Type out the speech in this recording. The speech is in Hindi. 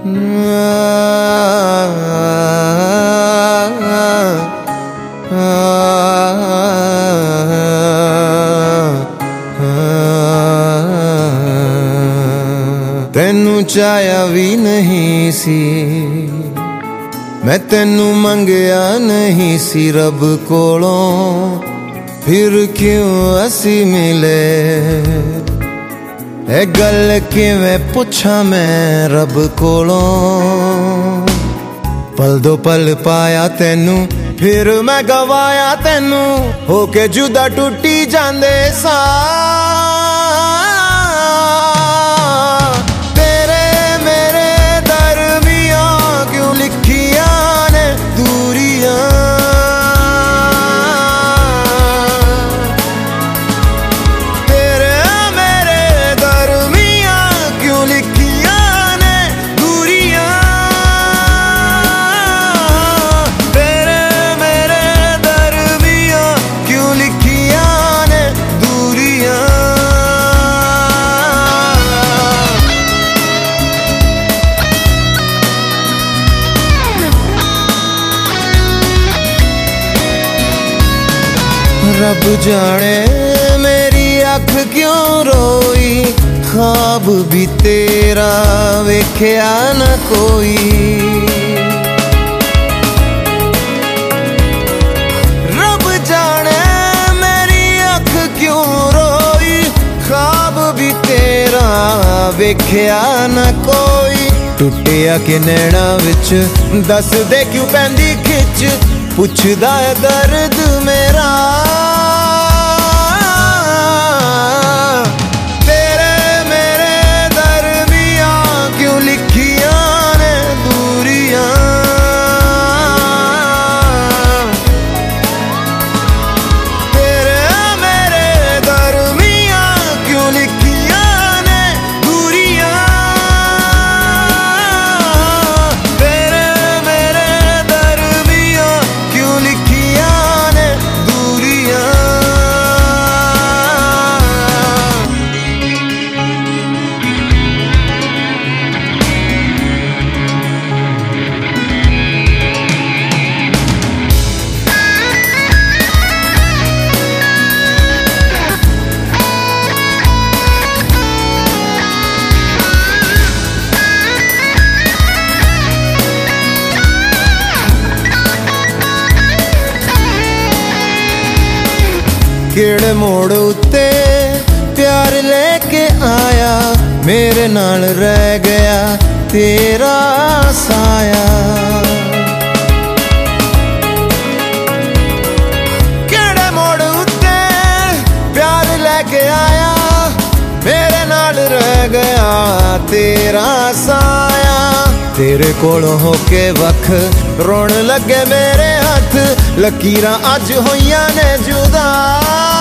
तेनू चाया भी नहीं सी, मैं तेनू मंगया नहीं सी रब कोलों, फिर क्यों असी मिले। ए गल किवें पुछां मैं रब कोलों, पल दो पल पाया तेनू फिर मैं गवाया तेनू, होके जुदा टुटी जांदे सा। तेरे मेरे दरमियां क्यों लिखिया ने दूरियां, तेरे मेरे दरमियां क्यों लिखिया ने दूरियां, तेरे मेरे दरमियां क्यों लिखिया ने दूरियां। रब जाने मेरी अख क्यों रोई, ख्वाब भी तेरा वेख्या न कोई। रब जाने मेरी अख क्यों रोई, ख्वाब भी तेरा वेख्या न कोई। टुटिया कि नैना विच दस दे क्यों पैंदी खिच, पुछदा है दर्द मेरा। तेरे मेरे दरमियां क्यों लिखिया ने दूरियां, तेरे मेरे दरमियां क्यों लिखिया ने दूरियां, तेरे मेरे दरमियां क्यों लिखिया ने दूरियां। केड़े मोड़ उत्ते प्यार लेके आया, मेरे नाल रह गया तेरा साया। केड़े मोड़ उत्ते प्यार लेके आया, मेरे नाल रह गया तेरा साया। तेरे कोलों होके वख रोण लगे मेरे हथ, लकीरां अज होइयां ने जुदा।